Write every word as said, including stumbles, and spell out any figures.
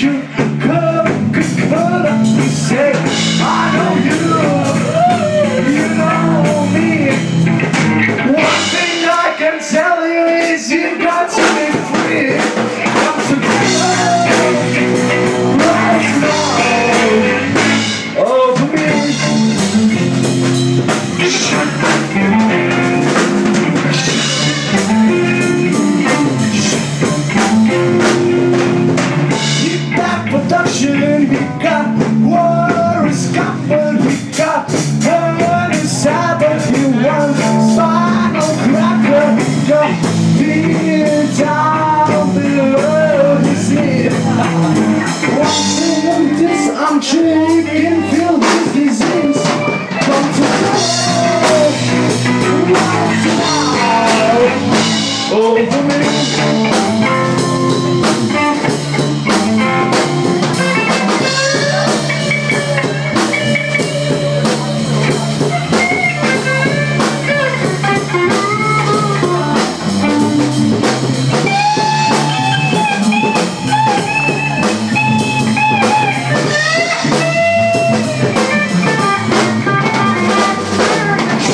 Coca-Cola, you say, I know you, you know me. One thing I can tell you is you've got to be free. Come together right now over me. Keep that production, we got war in Scotland, we got her in Sabbath, you want spinal cracker, got the entire